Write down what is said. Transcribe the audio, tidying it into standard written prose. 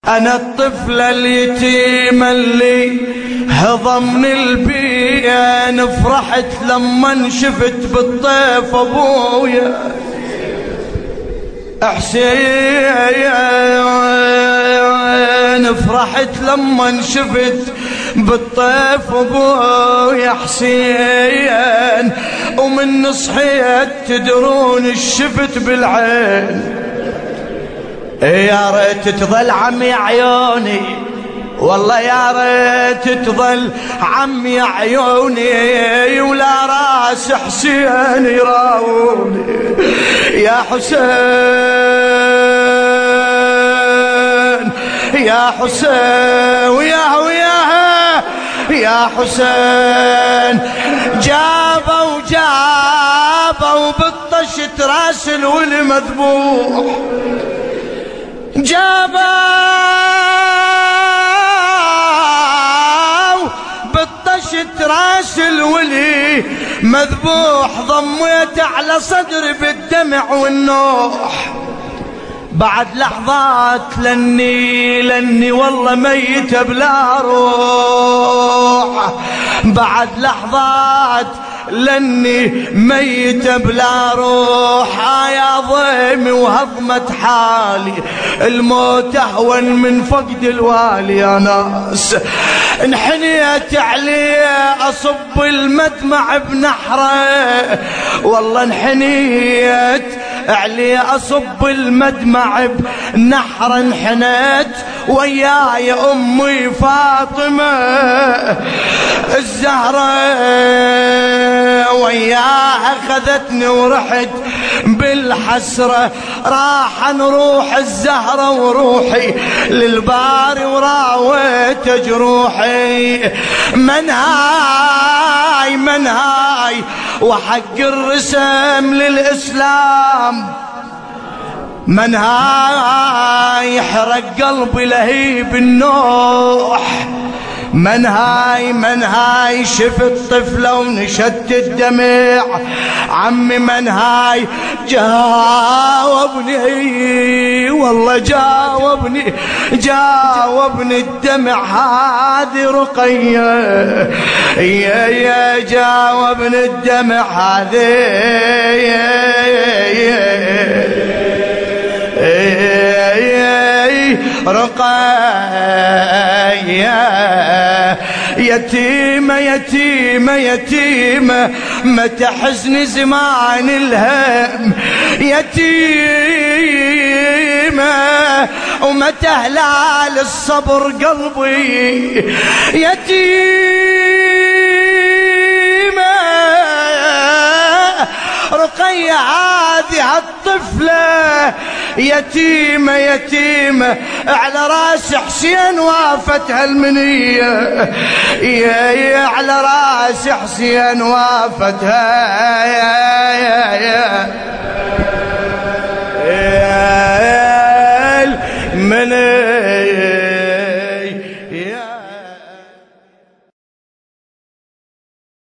أنا الطفلة اليتيمة اللي هضمني البين، فرحت لما شفت بالطيف أبويا حسين، فرحت لما شفت بالطيف أبويا حسين، ومن صحيت تدرون الشفت بالعين. يا ريت تظل عمي عيوني، والله يا ريت تظل عمي عيوني، ولا راس حسين يراوني. يا حسين يا حسين يا حسين، جابوا بالطشت راس الولي مذبوح، جابوا بالطشت راس الولي مذبوح، ضميت على صدري بالدمع والنوح. بعد لحظات لاني والله ميت بلا روح، بعد لحظات لاني ميت بلا روح. يا ضيمي وهضمت حالي، الموت اهون من فقد الوالي. يا ناس انحنيت عليه اصب المدمع بنحره، والله انحنيت عليه اصب المدمع بنحره. انحنيت وياي امي فاطمه الزهراء، وياها اخذتني ورحت بالحسره. راح نروح الزهره وروحي للباري وراويت جروحي. من هاي وحق الرسم للإسلام، من هاي حرق قلبي لهيب النوح. من هاي شفت طفلة ونشت الدمع. عمي من هاي جاوبني، والله جاوبني الدمع. هذه رقية يا جاوبني الدمع. هذه رقية، يتيمة متى حزن زمان الهم. يتيمة ومتى هلال الصبر قلبي. يتيمة رقية هذه الطفلة، يتيمة على راس حسين وافتها المنية. على راس حسين وافتها